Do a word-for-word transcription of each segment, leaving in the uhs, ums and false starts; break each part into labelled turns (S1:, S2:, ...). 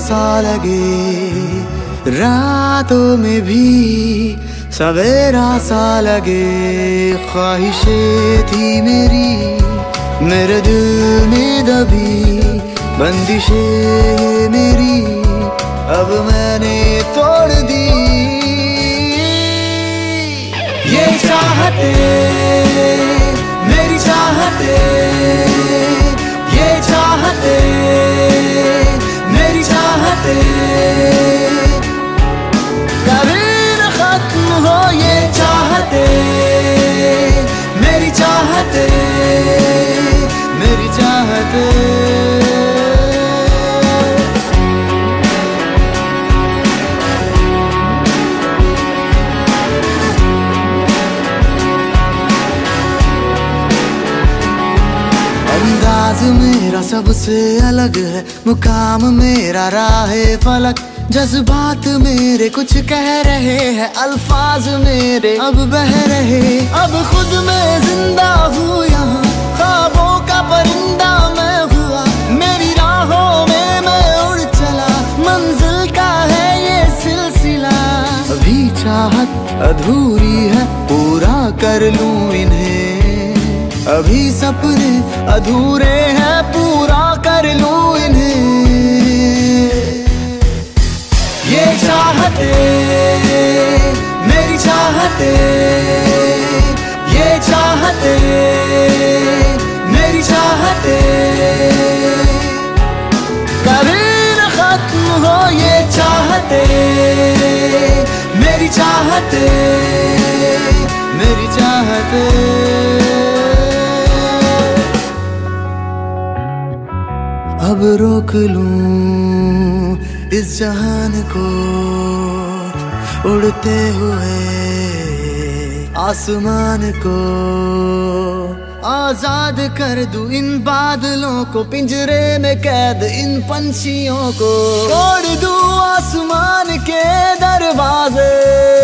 S1: सा लगे, रातों में भी सवेरा सा लगे। ख्वाहिशें थी मेरी मेरे दिल में दबी, बंदिशें मेरी अब मैंने तोड़ दी। ये चाहते मेरी चाहते, ये चाहते मेरी चाहते, कभी न खत्म हो ये चाहते मेरी चाहते, मेरी चाहते। अंदाज मेरा सबसे अलग है, मुकाम मेरा राहे फलक। जज्बात मेरे कुछ कह रहे हैं, अल्फाज मेरे अब बह रहे। अब खुद मैं जिंदा हूँ यहाँ, ख्वाबों का परिंदा मैं हुआ। मेरी राहों में मैं उड़ चला, मंजिल का है ये सिलसिला। अभी चाहत अधूरी है, पूरा कर लूं इन्हें। अभी सपने अधूरे हैं, पूरा कर लूं इन्हें। ये चाहते मेरी चाहते, ये चाहते मेरी चाहते, कभी न खत्म हो ये चाहते मेरी चाहते, मेरी चाहते। अब रोक लूं इस जहान को उड़ते हुए आसमान को। आजाद कर दूं इन बादलों को, पिंजरे में कैद इन पंछियों को। तोड़ दूं आसमान के दरवाजे,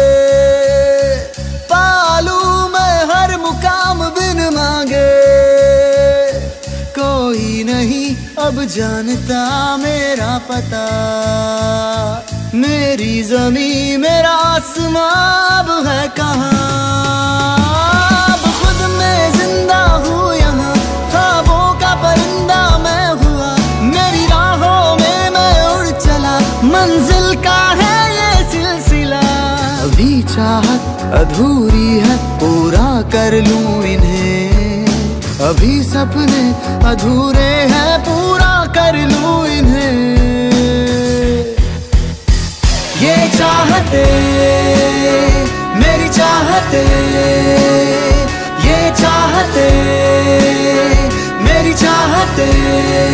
S1: पालू मैं हर मुकाम बिन मांगे। कोई नहीं अब जानता मेरा पता, मेरी ज़मीं मेरा आसमां अब है कहाँ। अब खुद मैं जिंदा हूँ यहाँ, ख्वाबों का परिंदा मैं हुआ। मेरी राहों में मैं उड़ चला, मंजिल का है ये सिलसिला। अभी चाहत अधूरी है, पूरा कर लूं इन्हें। अभी सपने अधूरे हैं, पूरा कर लूं इन्हें। ये चाहते मेरी चाहते, ये चाहते मेरी चाहते।